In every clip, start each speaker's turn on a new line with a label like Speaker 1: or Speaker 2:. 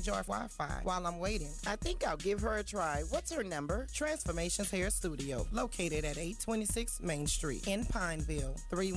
Speaker 1: enjoy Wi-Fi while I'm waiting. I think I'll give her a try. What's her number? Transformations Hair Studio, located at 826 Main Street in Pineville,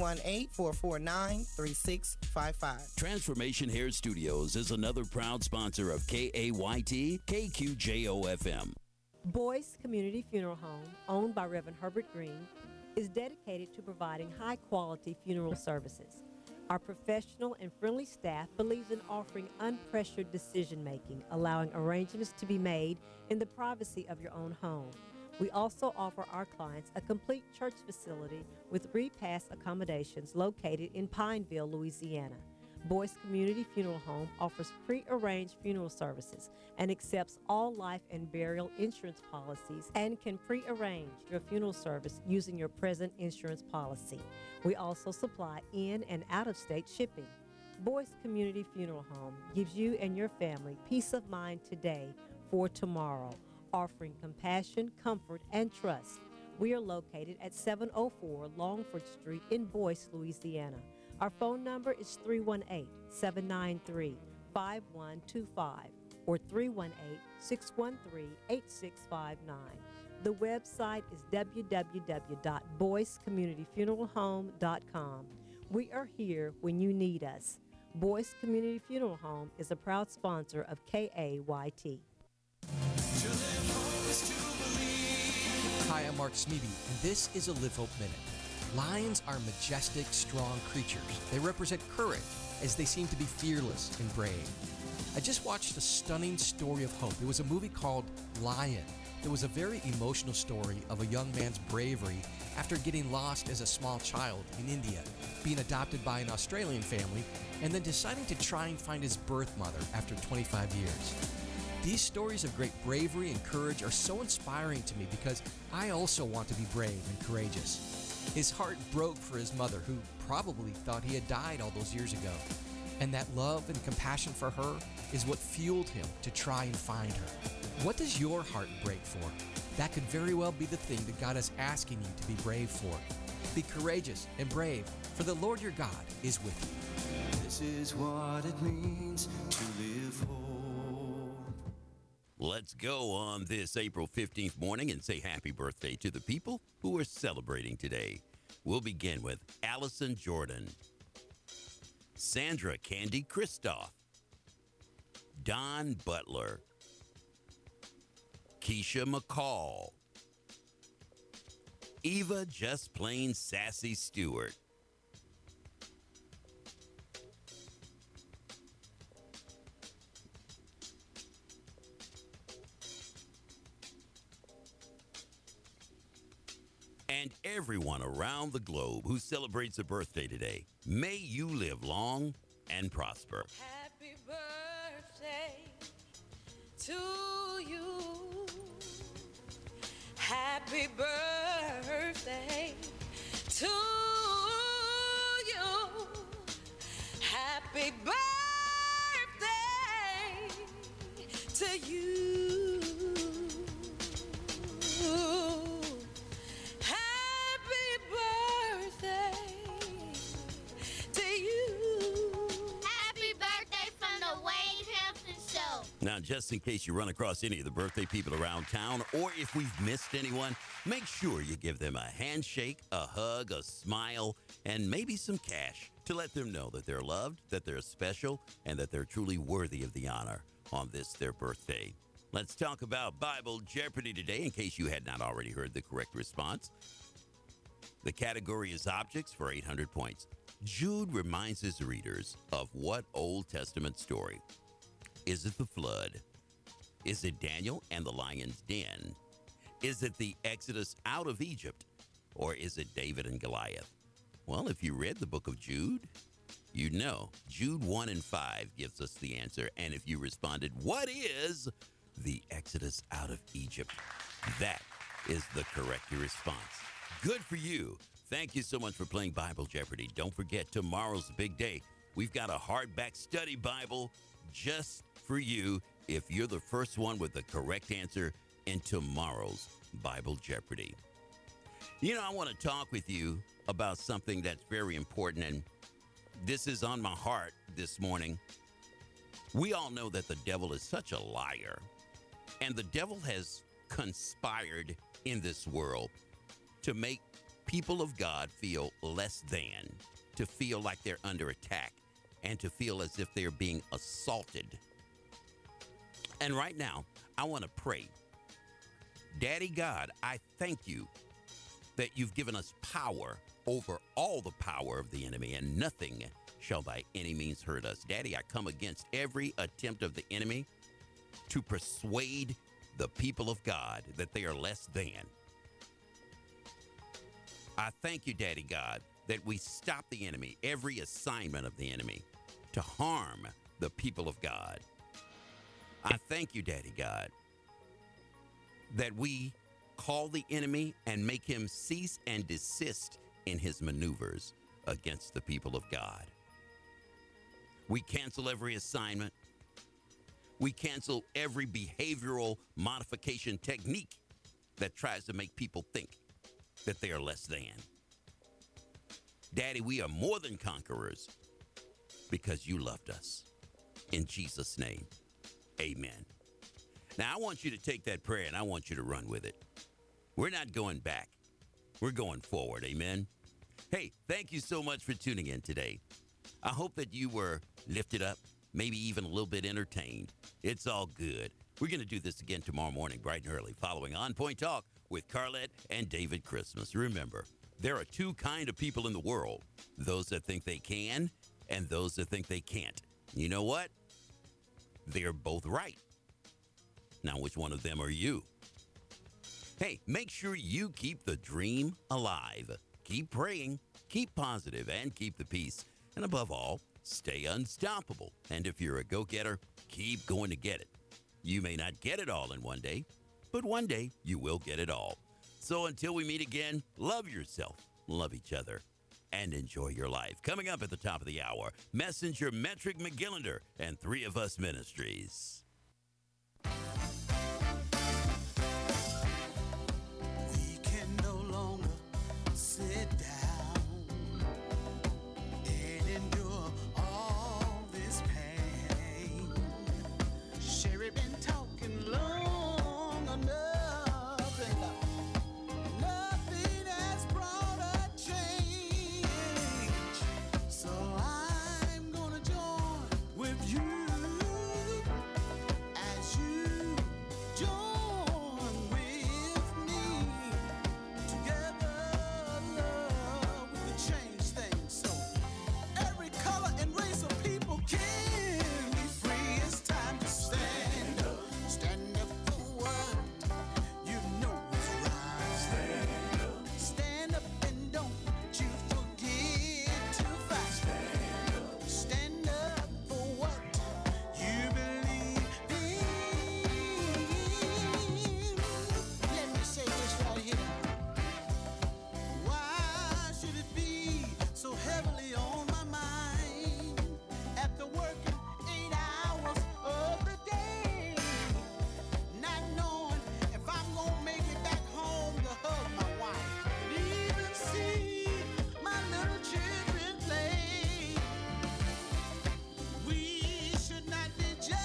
Speaker 1: 318-449-3655.
Speaker 2: Transformation Hair Studios is another proud sponsor of KAYT KQJO-FM.
Speaker 3: Boyce Community Funeral Home, owned by Reverend Herbert Green, is dedicated to providing high-quality funeral services. Our professional and friendly staff believes in offering unpressured decision-making, allowing arrangements to be made in the privacy of your own home. We also offer our clients a complete church facility with repast accommodations located in Pineville, Louisiana. Boyce Community Funeral Home offers pre-arranged funeral services and accepts all life and burial insurance policies and can pre-arrange your funeral service using your present insurance policy. We also supply in- and out-of-state shipping. Boyce Community Funeral Home gives you and your family peace of mind today for tomorrow, offering compassion, comfort, and trust. We are located at 704 Longford Street in Boyce, Louisiana. Our phone number is 318-793-5125 or 318-613-8659. The website is www.boycecommunityfuneralhome.com. We are here when you need us. Boyce Community Funeral Home is a proud sponsor of KAYT.
Speaker 4: Hi, I'm Mark Smeby, and this is a Live Hope Minute. Lions are majestic, strong creatures. They represent courage, as they seem to be fearless and brave. I just watched a stunning story of hope. It was a movie called Lion. It was a very emotional story of a young man's bravery after getting lost as a small child in India, being adopted by an Australian family, and then deciding to try and find his birth mother after 25 years. These stories of great bravery and courage are so inspiring to me because I also want to be brave and courageous. His heart broke for his mother, who probably thought he had died all those years ago. And that love and compassion for her is what fueled him to try and find her. What does your heart break for? That could very well be the thing that God is asking you to be brave for. Be courageous and brave, for the Lord your God is with you.
Speaker 5: This is what it means to live whole.
Speaker 2: Let's go on this April 15th morning and say happy birthday to the people who are celebrating today. We'll begin with Allison Jordan, Sandra Candy Kristoff, Don Butler, Keisha McCall, Eva Just Plain Sassy Stewart, and everyone around the globe who celebrates a birthday today. May you live long and prosper.
Speaker 6: Happy birthday to you. Happy birthday to you. Happy birthday to you.
Speaker 2: Now, just in case you run across any of the birthday people around town, or if we've missed anyone, make sure you give them a handshake, a hug, a smile, and maybe some cash to let them know that they're loved, that they're special, and that they're truly worthy of the honor on this, their birthday. Let's talk about Bible Jeopardy today, in case you had not already heard the correct response. The category is objects for 800 points. Jude reminds his readers of what Old Testament story? Is it the flood? Is it Daniel and the lion's den? Is it the Exodus out of Egypt? Or is it David and Goliath? Well, if you read the book of Jude, you know. Jude 1 and 5 gives us the answer. And if you responded, what is the Exodus out of Egypt? That is the correct response. Good for you. Thank you so much for playing Bible Jeopardy. Don't forget, tomorrow's the big day. We've got a hardback study Bible just for you if you're the first one with the correct answer in tomorrow's Bible Jeopardy. You know, I want to talk with you about something that's very important, and this is on my heart this morning. We all know that the devil is such a liar, and the devil has conspired in this world to make people of God feel less than, to feel like they're under attack, and to feel as if they're being assaulted. And right now, I want to pray. Daddy God, I thank you that you've given us power over all the power of the enemy, and nothing shall by any means hurt us. Daddy, I come against every attempt of the enemy to persuade the people of God that they are less than. I thank you, Daddy God, that we stop the enemy, every assignment of the enemy to harm the people of God. I thank you, Daddy God, that we call the enemy and make him cease and desist in his maneuvers against the people of God. We cancel every assignment. We cancel every behavioral modification technique that tries to make people think that they are less than. Daddy, we are more than conquerors because you loved us. In Jesus' name, amen. Now, I want you to take that prayer and I want you to run with it. We're not going back. We're going forward. Amen. Hey, thank you so much for tuning in today. I hope that you were lifted up, maybe even a little bit entertained. It's all good. We're going to do this again tomorrow morning, bright and early, following On Point Talk with Carlette and David Christmas. Remember, there are two kinds of people in the world, those that think they can and those that think they can't. You know what? They're both right. Now, which one of them are you? Hey, make sure you keep the dream alive. Keep praying, keep positive, and keep the peace. And above all, stay unstoppable. And if you're a go-getter, keep going to get it. You may not get it all in one day, but one day you will get it all. So until we meet again, love yourself, love each other, and enjoy your life. Coming up at the top of the hour, Messenger Metric McGillender and Three of Us Ministries.
Speaker 5: We can no longer sit down and endure all this pain. Sherry been talking long enough, and nothing has brought a change. So I'm gonna join with you as you join with me. Together, love, we can change things. So every color and race of people can be free. It's time to stand up. Stand up for what you know is right. Stand up. Stand up and don't you forget to fight. Stand up. Stand up for what you believe in. Let me say this right here. Why should it be so heavily on my mind after working 8 hours of the day, not knowing if I'm gonna make it back home to hug my wife and even see my little children play? We should not be judged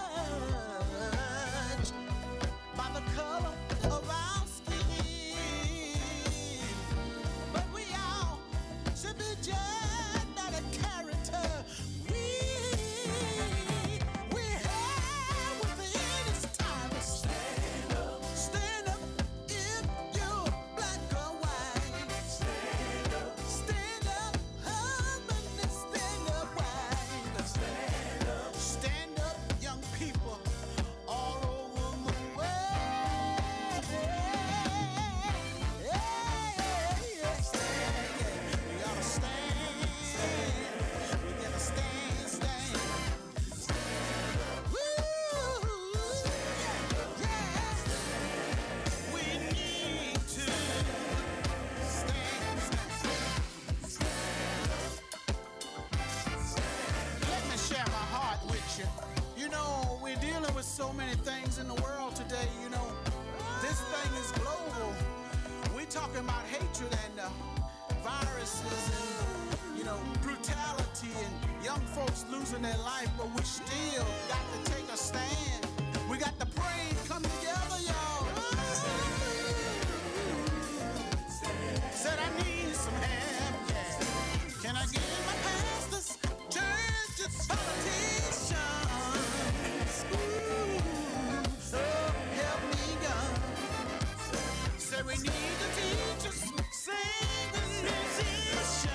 Speaker 5: by the color of our skin, but we all should be judged by the character we have within. It's time to stand up. Stand up if you're black or white. Stand up. Stand up, husband, and stand up, wife. Stand up. Stand up, young people all over the world. We gotta stand. We gotta stand, stand. Woo! Yeah. We need to stand. Let me share my heart with you. You know, we're dealing with so many things in the world today. You know, this thing is global. We're talking about hatred and viruses and, brutality and young folks losing their life, but we still got to take a stand. We got to pray and come together, y'all. Said I need some help, yeah. Can I get my pastors, churches, politicians? Ooh, so help me God. Said we need the teachers, singers, musicians.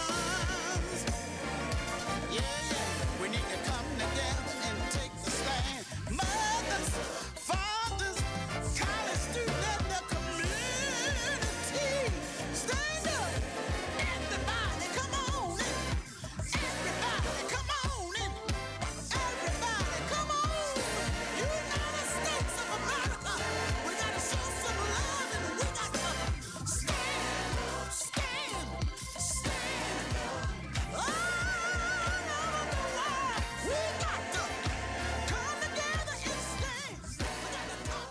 Speaker 5: Yeah, we need to come together and take the stand. Mothers, fathers, college students, and the community. Stand up, everybody, come on in. Everybody, come on in. Everybody, come on. United States of America. We gotta show some love and we got to stand, stand, stand. All over the world, we got to come together and stand. We got to talk.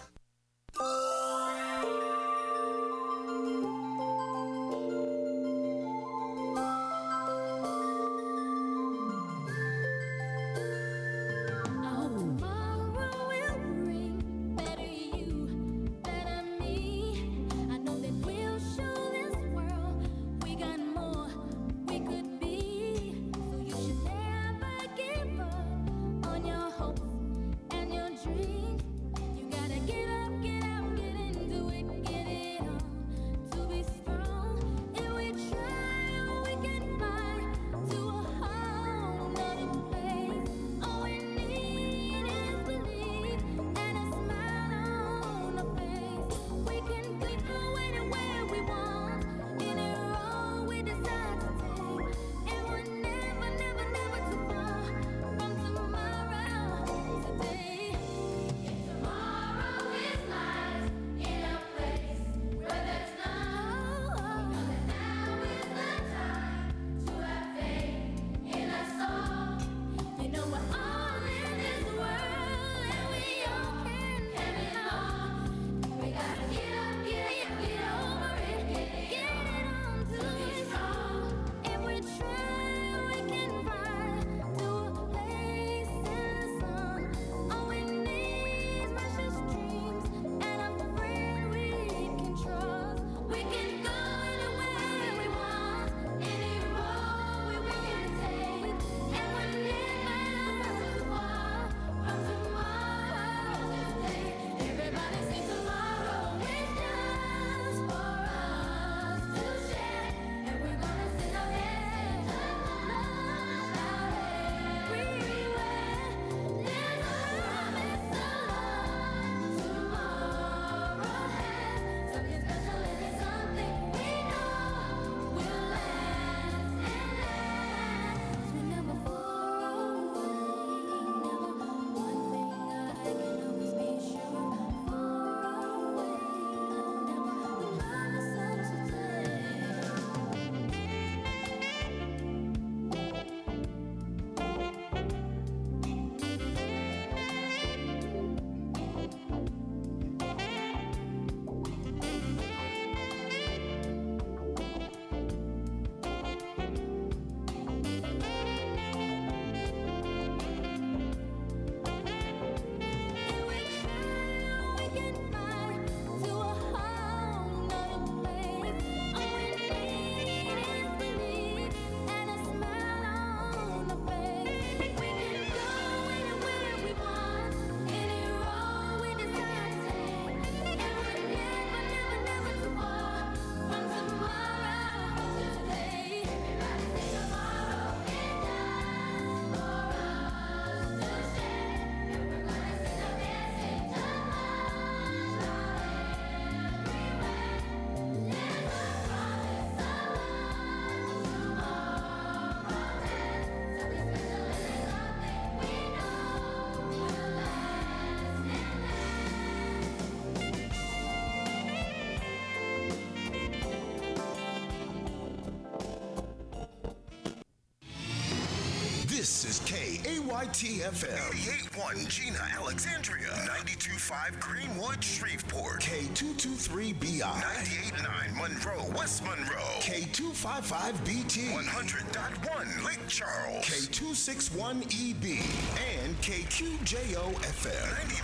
Speaker 7: Our tomorrow will bring better you, better me. I know that we'll show this world we got more we could be. So you should never give up on your hopes and your dreams. You gotta get up, get out, get into it, get it on. To be strong, if we try, we can fly to a whole nother place. All we need is belief and a smile on our face. We can go anywhere we want, any road we decide to take. And we're never, never, never too far from tomorrow today. If tomorrow is lies in a place where there's none, we know that now is the time to have faith in us all. You know we're all in this world and we all can belong. We gotta get up, get over it, get it on to be strong. If we try, we can fly to a place in the sun. All we need is precious dreams and a friend we can trust. We can go anywhere we want, any road we can take, and we're never too far from tomorrow today. Everybody sing tomorrow is just for us to share, and we're gonna send our message of love out everywhere. There's a promise of tomorrow has something special in it, something we know will last and last. We're never far away, never one thing I can always be sure of. Far away, never the promise of today.
Speaker 8: This is KAYT-FM 88.1 Gina Alexandria, 92.5 Greenwood, Shreveport. K223BI. 98.9 Monroe, West Monroe. K255BT. 100.1 Lake Charles. K261EB. And KQJO FM.